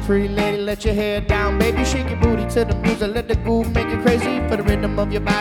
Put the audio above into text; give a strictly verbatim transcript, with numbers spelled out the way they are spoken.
Pretty lady, let your hair down, baby, shake your booty to the music, let the groove make it crazy. For the rhythm of your body